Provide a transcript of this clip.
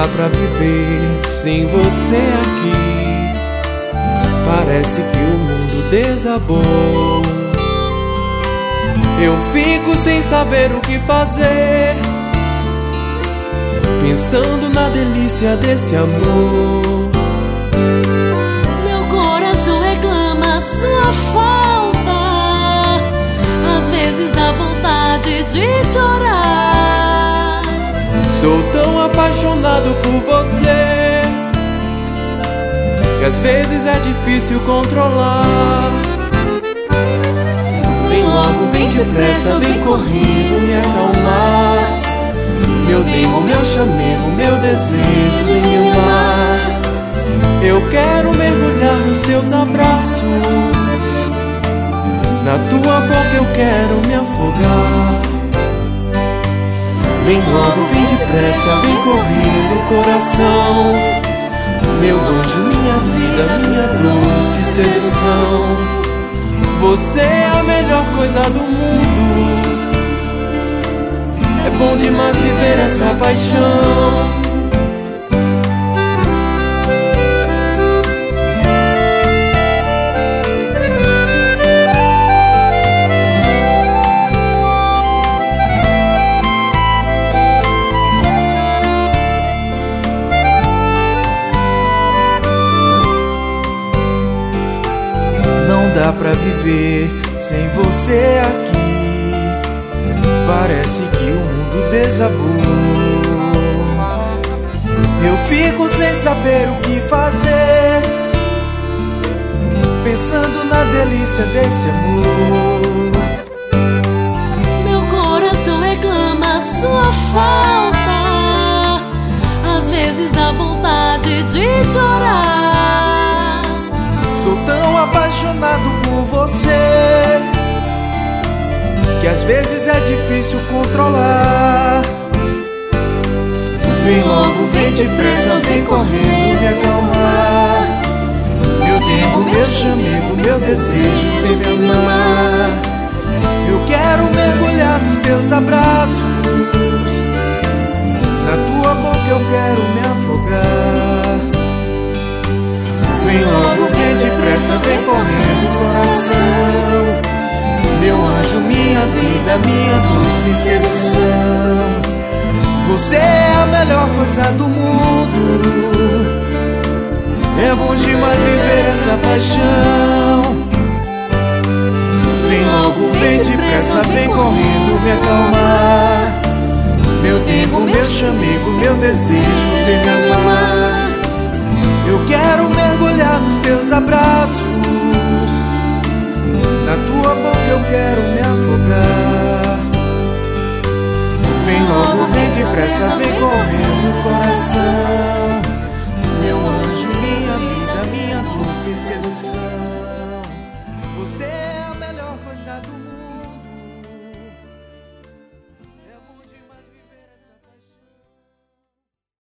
dá pra viver sem você aqui. Parece que o mundo desabou. Eu fico sem saber o que fazer, pensando na delícia desse amor. Meu coração reclama sua falta, às vezes dá vontade de chorar. Sou tão apaixonado por você que às vezes é difícil controlar. Vem logo, vem depressa, vem correndo me acalmar. Meu demo, meu chamego, meu desejo, vem me amar. Eu quero mergulhar nos teus abraços, na tua boca eu quero me afogar. Vem logo, vem depressa, vem correndo coração. Meu anjo, minha vida, minha doce sedução. Você é a melhor coisa do mundo. É bom demais viver essa paixão. Não dá pra viver sem você aqui. Parece que o mundo desabou. Eu fico sem saber o que fazer, pensando na delícia desse amor. Meu coração reclama sua falta, às vezes dá vontade de chorar. Sou tão apaixonado por você que às vezes é difícil controlar. Vem logo, vem depressa, vem correndo me acalmar. Meu tempo, meu chamego, meu desejo, vem me amar. Eu quero mergulhar nos teus abraços, na tua boca eu quero me afogar. Vem logo, vem depressa, vem correndo coração. Meu anjo, minha vida, minha doce sedução. Você é a melhor coisa do mundo. É bom demais viver essa paixão. Vem logo, vem depressa, vem correndo me acalmar. Meu tempo, meu chamego, meu desejo, vem me amar. Eu quero mergulhar nos teus abraços, na tua boca eu quero me afogar. Vem logo, vem depressa, vem correndo coração. Meu anjo, minha vida, minha doce sedução. Você é a melhor coisa do mundo.